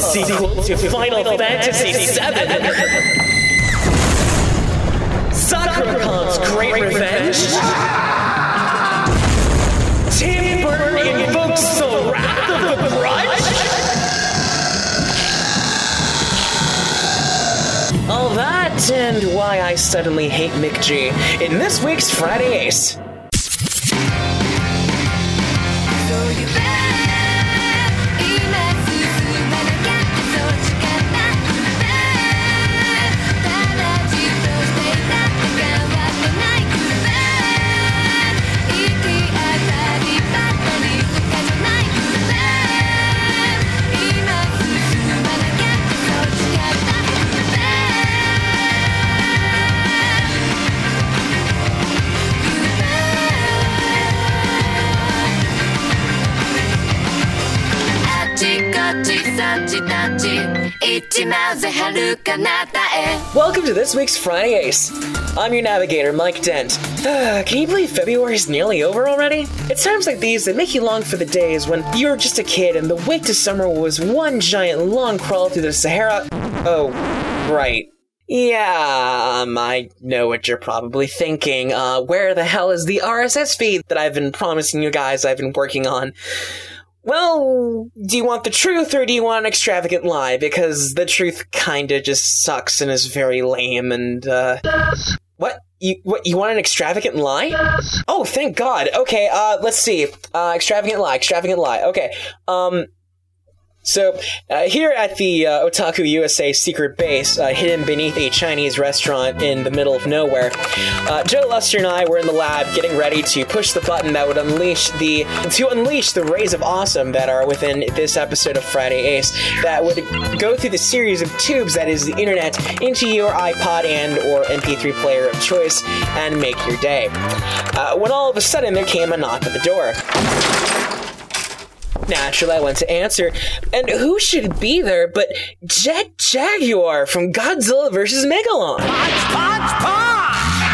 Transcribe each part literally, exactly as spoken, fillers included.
sequel to Final Fantasy seven. Sakura Con's Great Revenge. Tim Burton invokes the Wrath of the Grudge. All that and why I suddenly hate Mick G in this week's Friday Ace. Welcome to this week's Friday Ace. I'm your navigator, Mike Dent. Uh, can you believe February's nearly over already? It's times like these that make you long for the days when you were just a kid and the wait to summer was one giant long crawl through the Sahara. Oh, right. Yeah, um, I know what you're probably thinking. Uh, where the hell is the R S S feed that I've been promising you guys I've been working on? Well, do you want the truth or do you want an extravagant lie? Because the truth kinda just sucks and is very lame and, uh... What? You what? You want an extravagant lie? Oh, thank God. Okay, uh, let's see. Uh, extravagant lie, extravagant lie. Okay, um... So, uh, here at the uh, Otaku U S A secret base, uh, hidden beneath a Chinese restaurant in the middle of nowhere, uh, Joe Luster and I were in the lab getting ready to push the button that would unleash the to unleash the rays of awesome that are within this episode of Friday Ace that would go through the series of tubes that is the internet into your iPod and or M P three player of choice and make your day. Uh, when all of a sudden there came a knock at the door. Naturally, I went to answer, and who should be there but Jet Jaguar from Godzilla versus. Megalon? Punch, punch, punch!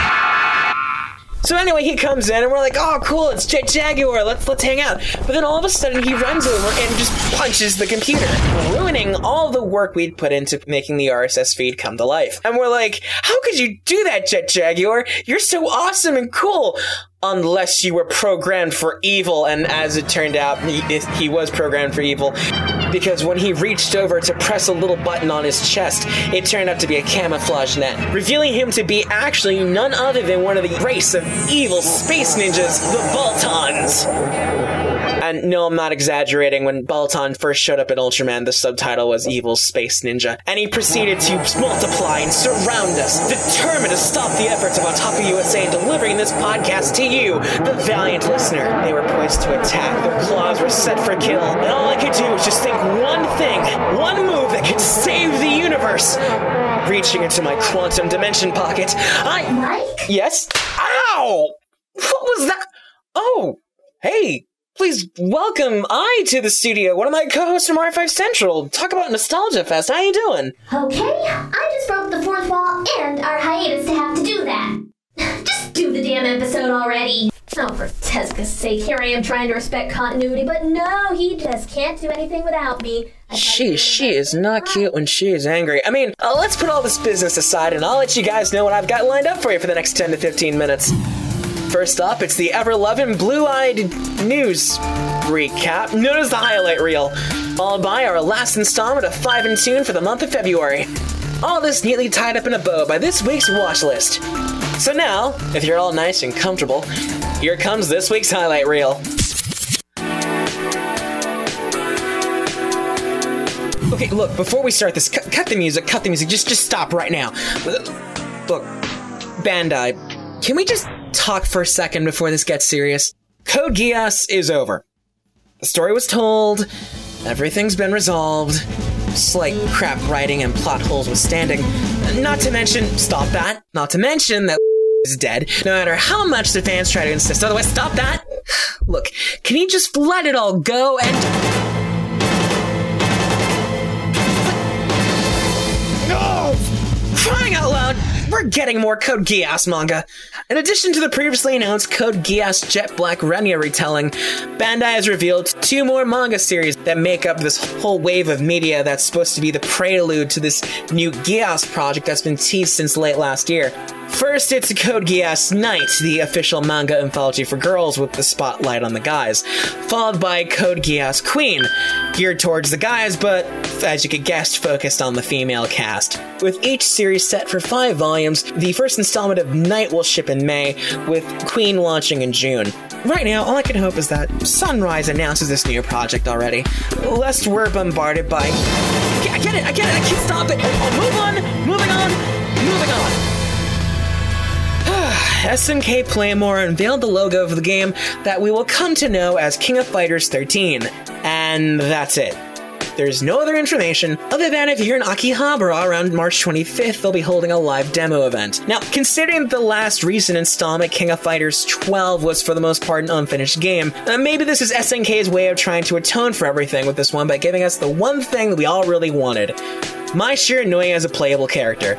So anyway, he comes in, and we're like, oh, cool, it's Jet Jaguar, let's let's hang out. But then all of a sudden, he runs over and just punches the computer, ruining all the work we'd put into making the R S S feed come to life. And we're like, how could you do that, Jet Jaguar? You're so awesome and cool! Unless you were programmed for evil, and as it turned out, he, he was programmed for evil, because when he reached over to press a little button on his chest, it turned out to be a camouflage net, revealing him to be actually none other than one of the race of evil space ninjas, the Baltons. And no, I'm not exaggerating, when Balton first showed up in Ultraman, the subtitle was Evil Space Ninja, and he proceeded to multiply and surround us, determined to stop the efforts of Otaku U S A in delivering this podcast to you, the valiant listener. They were poised to attack, their claws were set for kill, and all I could do was just think one thing, one move that could save the universe. Reaching into my quantum dimension pocket, I... Mike? Yes? Ow! What was that? Oh, hey. Please welcome I to the studio, one of my co-hosts from R five Central. Talk about Nostalgia Fest. How you doing? Okay, I just broke the fourth wall and our hiatus to have to do that. Just do the damn episode already. Oh, for Tezuka's sake, here I am trying to respect continuity, but no, he just can't do anything without me. She, she is not cute when she is angry. I mean, uh, let's put all this business aside and I'll let you guys know what I've got lined up for you for the next ten to fifteen minutes. First up, it's the ever-loving Blue-Eyed News recap, known as the highlight reel, followed by our last installment of Five in Tune for the month of February. All this neatly tied up in a bow by this week's watch list. So now, if you're all nice and comfortable, here comes this week's highlight reel. Okay, look, before we start this, cut, cut the music, cut the music, just, just stop right now. Look, Bandai, can we just talk for a second before this gets serious? Code Geass is over. The story was told, everything's been resolved, slight crap writing and plot holes withstanding. Not to mention, stop that, not to mention that is dead, no matter how much the fans try to insist otherwise. Stop that! Look, can you just let it all go and... No! Crying out loud! we're getting more Code Geass manga. In addition to the previously announced Code Geass Jet Black Renya retelling, Bandai has revealed two more manga series that make up this whole wave of media that's supposed to be the prelude to this new Geass project that's been teased since late last year. First, it's Code Geass Knight, the official manga anthology for girls with the spotlight on the guys, followed by Code Geass Queen, geared towards the guys, but, as you could guess, focused on the female cast. With each series set for five volumes, the first installment of Knight will ship in May, with Queen launching in June. Right now, all I can hope is that Sunrise announces this new project already, lest we're bombarded by... I get it, I get it, I can't stop it! Oh, move on, moving on, moving on! S N K Playmore unveiled the logo of the game that we will come to know as King of Fighters thirteen. And that's it. There's no other information other than if you're in Akihabara around March twenty-fifth, they'll be holding a live demo event. Now, considering the last recent installment, King of Fighters twelve, was for the most part an unfinished game, uh, maybe this is S N K's way of trying to atone for everything with this one by giving us the one thing that we all really wanted. Mai Shiranui as a playable character.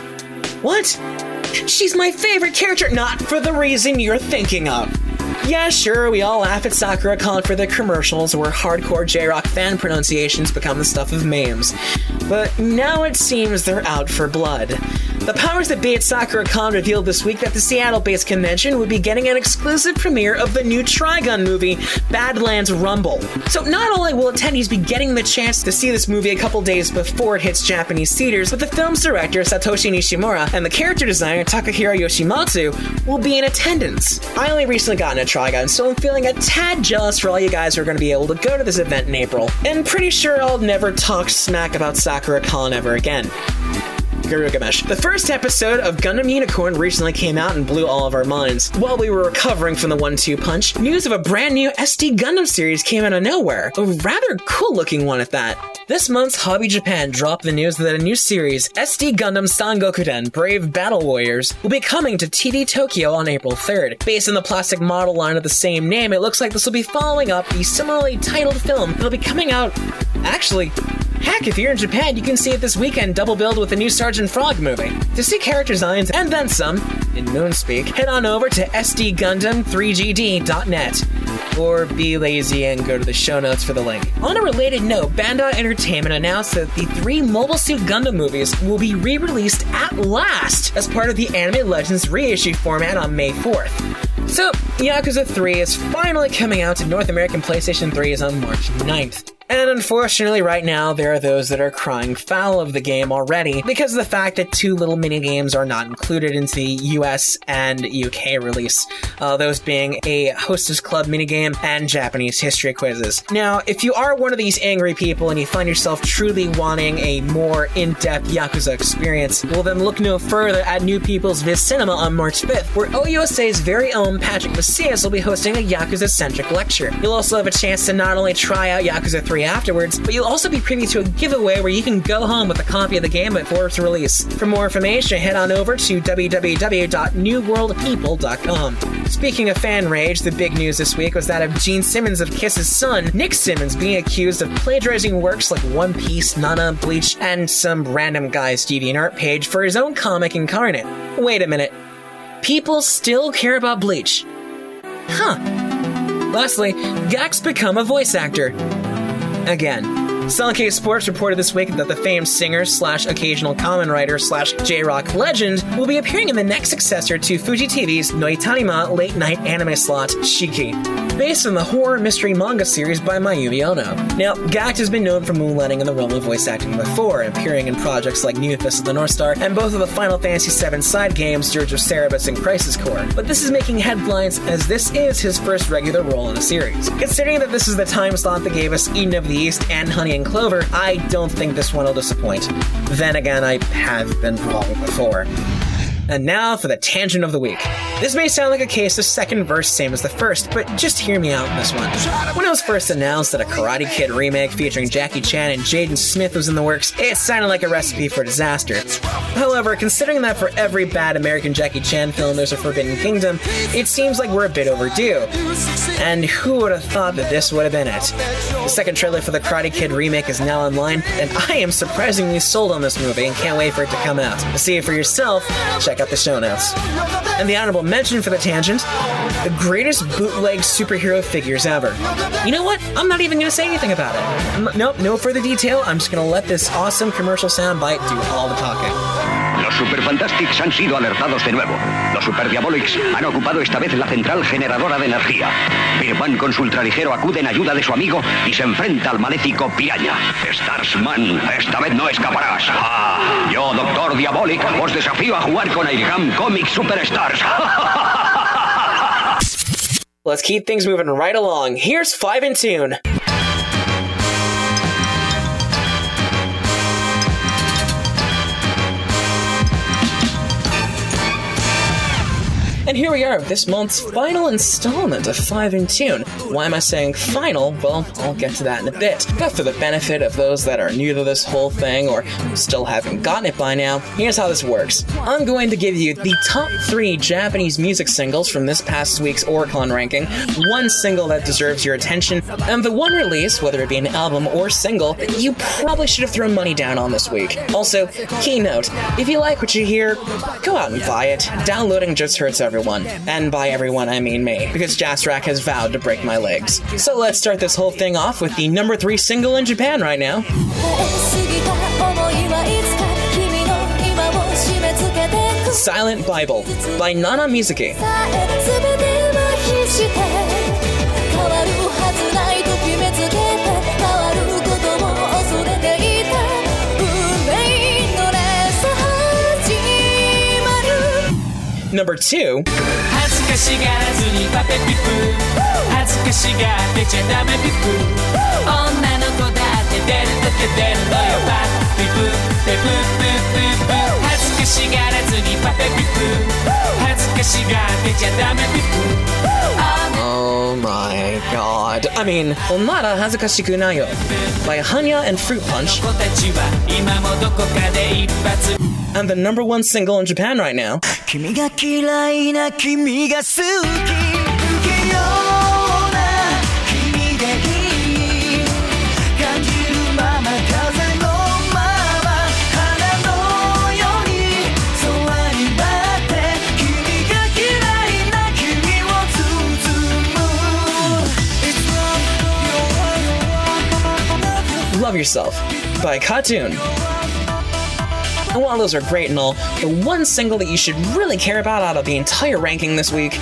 What? She's my favorite character, not for the reason you're thinking of. Yeah, sure, we all laugh at Sakura Con for the commercials where hardcore J-Rock fan pronunciations become the stuff of memes. But now it seems they're out for blood. The powers that be at Sakura Con revealed this week that the Seattle-based convention would be getting an exclusive premiere of the new Trigun movie, Badlands Rumble. So not only will attendees be getting the chance to see this movie a couple days before it hits Japanese theaters, but the film's director, Satoshi Nishimura, and the character designer, Takahiro Yoshimatsu, will be in attendance. I only recently got into Trigun, so I'm feeling a tad jealous for all you guys who are going to be able to go to this event in April, and pretty sure I'll never talk smack about Sakura Con ever again. Garugamesh. The first episode of Gundam Unicorn recently came out and blew all of our minds. While we were recovering from the one two punch, news of a brand new S D Gundam series came out of nowhere. A rather cool-looking one at that. This month's Hobby Japan dropped the news that a new series, S D Gundam Sangokuden Brave Battle Warriors, will be coming to T D Tokyo on April third. Based on the plastic model line of the same name, it looks like this will be following up the similarly titled film that'll be coming out... Actually... Heck, if you're in Japan, you can see it this weekend double billed with the new Sergeant Frog movie. To see character designs and then some, in Moonspeak, head on over to S D Gundam three G D dot net. Or be lazy and go to the show notes for the link. On a related note, Bandai Entertainment announced that the three Mobile Suit Gundam movies will be re-released at last as part of the Anime Legends reissue format on May fourth. So, Yakuza three is finally coming out to North American PlayStation threes on March ninth. And unfortunately, right now, there are those that are crying foul of the game already because of the fact that two little minigames are not included into the U S and U K release, uh, those being a Hostess Club minigame and Japanese history quizzes. Now, if you are one of these angry people and you find yourself truly wanting a more in-depth Yakuza experience, well then look no further at New People's Viz Cinema on March fifth, where O U S A's very own Patrick Macias will be hosting a Yakuza-centric lecture. You'll also have a chance to not only try out Yakuza three afterwards, but you'll also be privy to a giveaway where you can go home with a copy of the game before its release. For more information, head on over to w w w dot new world people dot com. Speaking of fan rage, the big news this week was that of Gene Simmons of Kiss's son, Nick Simmons, being accused of plagiarizing works like One Piece, Nana, Bleach, and some random guy's DeviantArt page for his own comic Incarnate. Wait a minute. People still care about Bleach? Huh. Lastly, Gak's become a voice actor. Again. Sunkei Sports reported this week that the famed singer slash occasional common writer slash J-Rock legend will be appearing in the next successor to Fuji T V's Noitanima late-night anime slot, Shiki, based on the horror mystery manga series by Mayumi Ono. Now, Gak has been known for moonlighting in the realm of voice acting before, appearing in projects like New Fist of the North Star and both of the Final Fantasy seven side games, Dirge of Cerberus and Crisis Core. But this is making headlines as this is his first regular role in a series. Considering that this is the time slot that gave us Eden of the East and Honey and Clover, I don't think this one will disappoint. Then again, I have been wrong before. And now for the tangent of the week. This may sound like a case of second verse same as the first, but just hear me out on this one. When it was first announced that a Karate Kid remake featuring Jackie Chan and Jaden Smith was in the works, it sounded like a recipe for disaster. However, considering that for every bad American Jackie Chan film there's a Forbidden Kingdom, it seems like we're a bit overdue. And who would have thought that this would have been it? The second trailer for the Karate Kid remake is now online, and I am surprisingly sold on this movie and can't wait for it to come out. To see it for yourself, check out the show notes. And the honorable mention for the tangent, the greatest bootleg superhero figures ever. You know what? I'm not even going to say anything about it. I'm, nope, no further detail. I'm just going to let this awesome commercial soundbite do all the talking. Los Superfantastics han sido alertados de nuevo. Los Superdiabolics han ocupado esta vez la central generadora de energía. Peter Pan con su ultraligero acude en ayuda de su amigo y se enfrenta al maléfico Piraña. Starsman, esta vez no escaparás. Ah, yo, Doctor Diabolic, os desafío a jugar con Airgam Comic Superstars. Let's keep things moving right along. Here's Five in Tune. And here we are with this month's final installment of Five in Tune. Why am I saying final? Well, I'll get to that in a bit. But for the benefit of those that are new to this whole thing or still haven't gotten it by now, here's how this works. I'm going to give you the top three Japanese music singles from this past week's Oricon ranking, one single that deserves your attention, and the one release, whether it be an album or single, that you probably should have thrown money down on this week. Also, key note, if you like what you hear, go out and buy it. Downloading just hurts everyone. Everyone. And by everyone, I mean me, because Jasrak has vowed to break my legs. So let's start this whole thing off with the number three single in Japan right now. Silent Bible by Nana Mizuki. Number two. Oh my god. I mean, Onara Hazukashiku Nayo by Hanya and Fruit Punch. And the number one single in Japan right now. Love Yourself by KAT-TUN. And while those are great and all, the one single that you should really care about out of the entire ranking this week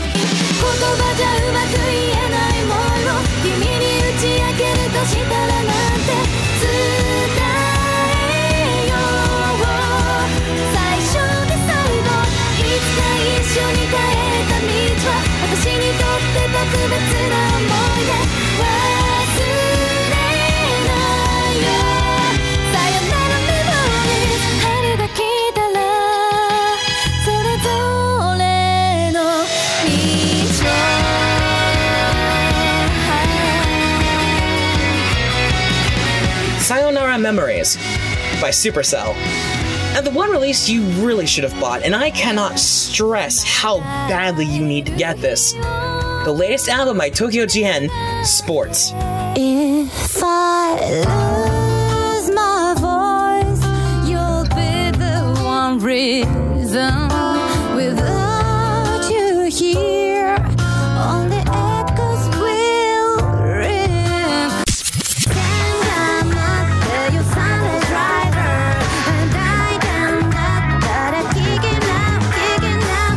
Sayonara Memories by Supercell. And the one release you really should have bought, and I cannot stress how badly you need to get this. The latest album by Tokyo Jihen, Sports. If I lose my voice, you'll be the one reason. Without you here, only echoes will ring. Stand up, you silent driver, and I can not gotta kick it out, kick it out.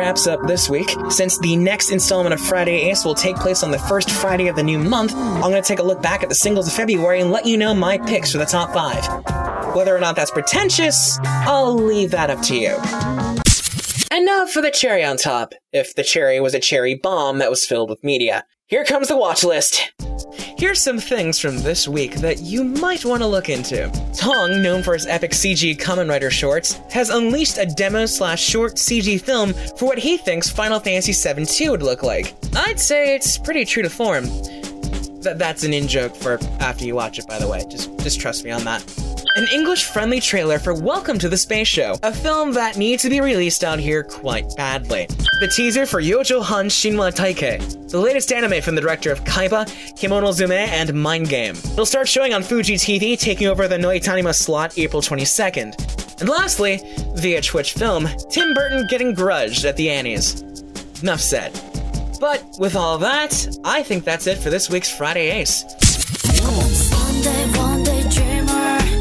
wraps up this week. Since the next installment of Friday Ace will take place on the first Friday of the new month, I'm going to take a look back at the singles of February and let you know my picks for the top five. Whether or not that's pretentious, I'll leave that up to you. And now for the cherry on top, if the cherry was a cherry bomb that was filled with media. Here comes the watch list. Here's some things from this week that you might want to look into. Tong, known for his epic C G Kamen Rider shorts, has unleashed a demo slash short C G film for what he thinks Final Fantasy seven two would look like. I'd say it's pretty true to form. Th- that's an in-joke for after you watch it, by the way. Just, just trust me on that. An English-friendly trailer for Welcome to the Space Show, a film that needs to be released out here quite badly. The teaser for Yojo Han Shinwa Taikei, the latest anime from the director of Kaiba, Kimono Zume, and Mind Game. It'll start showing on Fuji T V, taking over the Noitanima slot April twenty-second. And lastly, via Twitch Film, Tim Burton getting grudged at the Annies. Enough said. But with all that, I think that's it for this week's Friday Ace. Sunday, one day dreamer.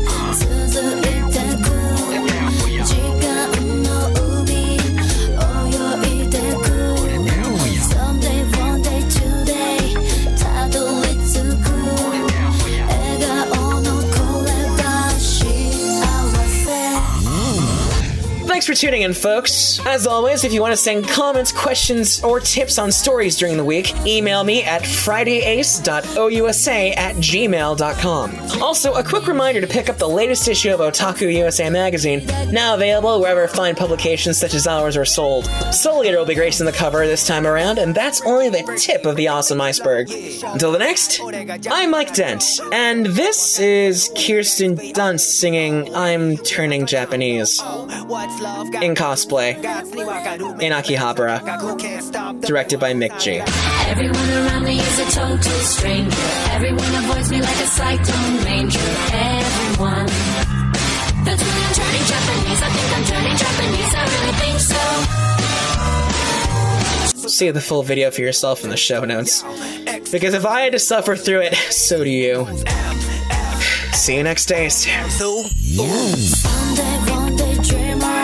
Thanks for tuning in, folks. As always, if you want to send comments, questions, or tips on stories during the week, email me at fridayace dot ousa at gmail dot com. Also, a quick reminder to pick up the latest issue of Otaku U S A magazine, now available wherever fine publications such as ours are sold. Soul Eater will be gracing the cover this time around, and that's only the tip of the awesome iceberg. Until the next, I'm Mike Dent, and this is Kirsten Dunst singing I'm Turning Japanese. In cosplay, in Akihabara, directed by Mick G. Everyone around me is a total stranger. Everyone avoids me like a cyclone ranger. Everyone. That's when I'm turning Japanese. I think I'm turning Japanese. I really think so. See the full video for yourself in the show notes. Because if I had to suffer through it, so do you. See you next day. Sunday, one day dreamer.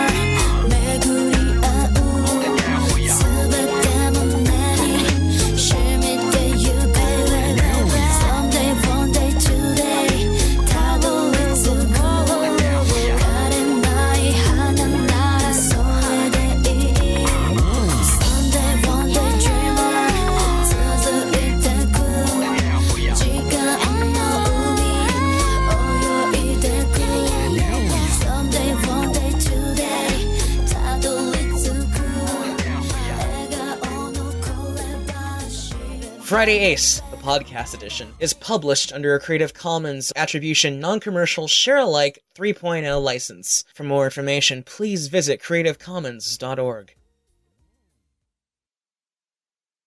Friday Ace, the podcast edition, is published under a Creative Commons Attribution Non-Commercial Share-alike three point oh license. For more information, please visit creative commons dot org.